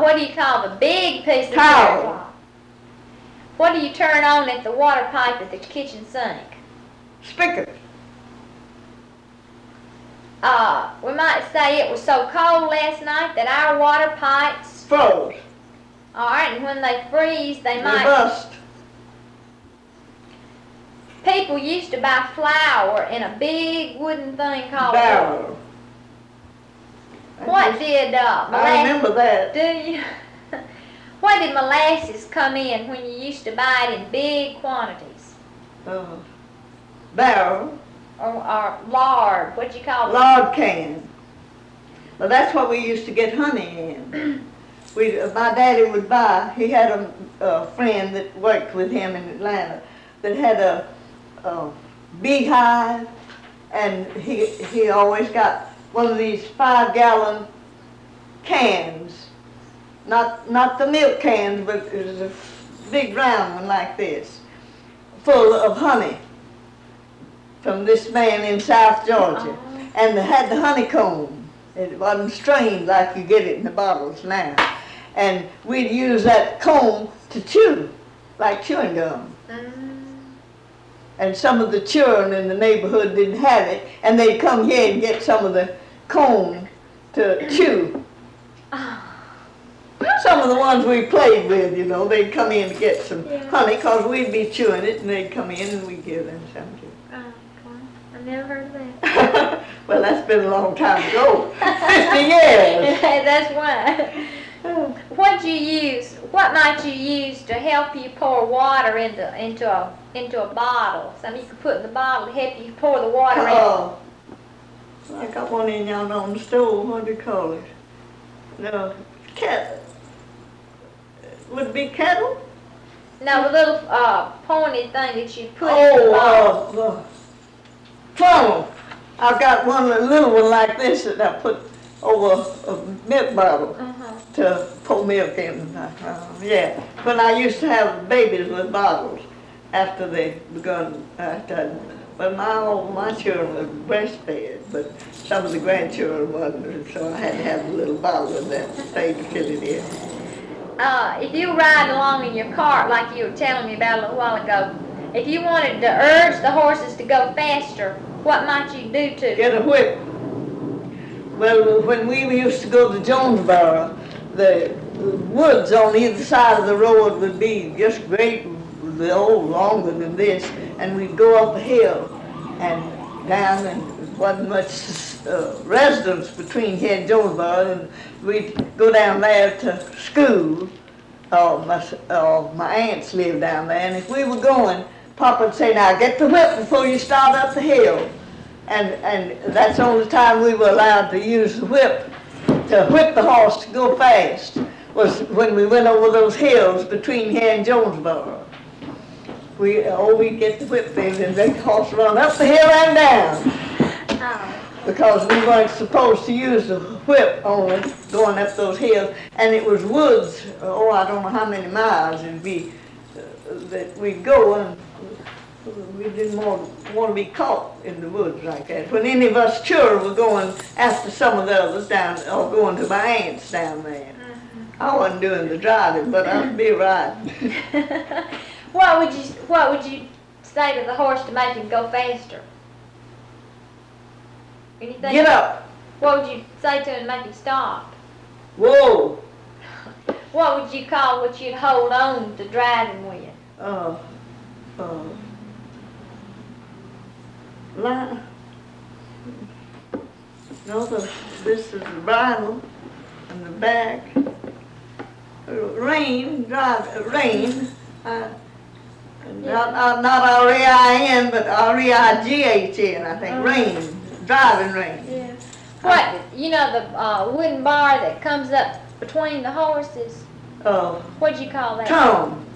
What do you call the big piece of Towel. terry cloth? What do you turn on at the water pipe at the kitchen sink? Spigot. We might say it was so cold last night that our water pipes Froze. Alright, and when they freeze, they They might... bust. People used to buy flour in a big wooden thing called... Barrel. What did molasses... I remember that. Do you? What did molasses come in when you used to buy it in big quantities? Barrel. Or lard, what do you call it? Lard can. Well, that's what we used to get honey in. My daddy would buy, he had a friend that worked with him in Atlanta that had a beehive, and he always got one of these 5-gallon cans, not the milk cans, but it was a big round one like this, full of honey from this man in South Georgia, and they had the honeycomb. It wasn't strained like you get it in the bottles now. And we'd use that comb to chew, like chewing gum. And some of the children in the neighborhood didn't have it, and they'd come here and get some of the comb to chew. Some of the ones we played with, you know, they'd come in to get some honey, because we'd be chewing it, and they'd come in and we'd give them some too. I never heard of that. Well, that's been a long time ago. 50 years. That's why. What might you use to help you pour water into a bottle? Something you could put in the bottle to help you pour the water in. I got one in y'all on the stove. What do you call it? No, would it be kettle? No, the little pointed thing that you put in the bottle. Funnel. I've got a little one like this that I put over a milk bottle to pour milk in. Yeah, when I used to have babies with bottles after they begun. But all my children were breastfed, but some of the grandchildren wasn't, so I had to have a little bottle of that thing to fill it in. If you ride along in your cart, like you were telling me about a little while ago, if you wanted to urge the horses to go faster, what might you do to them? Get a whip. Well, when we used to go to Jonesboro, the woods on either side of the road would be just great, longer than this, and we'd go up a hill and down, and there wasn't much residence between here and Jonesboro, and we'd go down there to school. My aunts lived down there, and if we were going, Papa would say, "Now get the whip before you start up the hill." And that's the only time we were allowed to use the whip, to whip the horse to go fast, was when we went over those hills between here and Jonesboro. We'd get the whip thing and make the horse run up the hill and down. Because we weren't supposed to use the whip only going up those hills. And it was woods, I don't know how many miles it'd be, that we'd go, and we didn't want to be caught in the woods like that. When any of us children were going after some of the others down, or going to my aunts down there. I wasn't doing the driving, but I'd be riding. What would you say to the horse to make him go faster? Anything? Get up. What would you say to him to make him stop? Whoa. What would you call what you'd hold on to driving with? Line. No, this is the bridle and the back. Rein. Not R-E-I-N, but R-E-I-G-H-N, I think. Rein. Driving rein. Yeah. What, the wooden bar that comes up between the horses? What'd you call that? Tongue.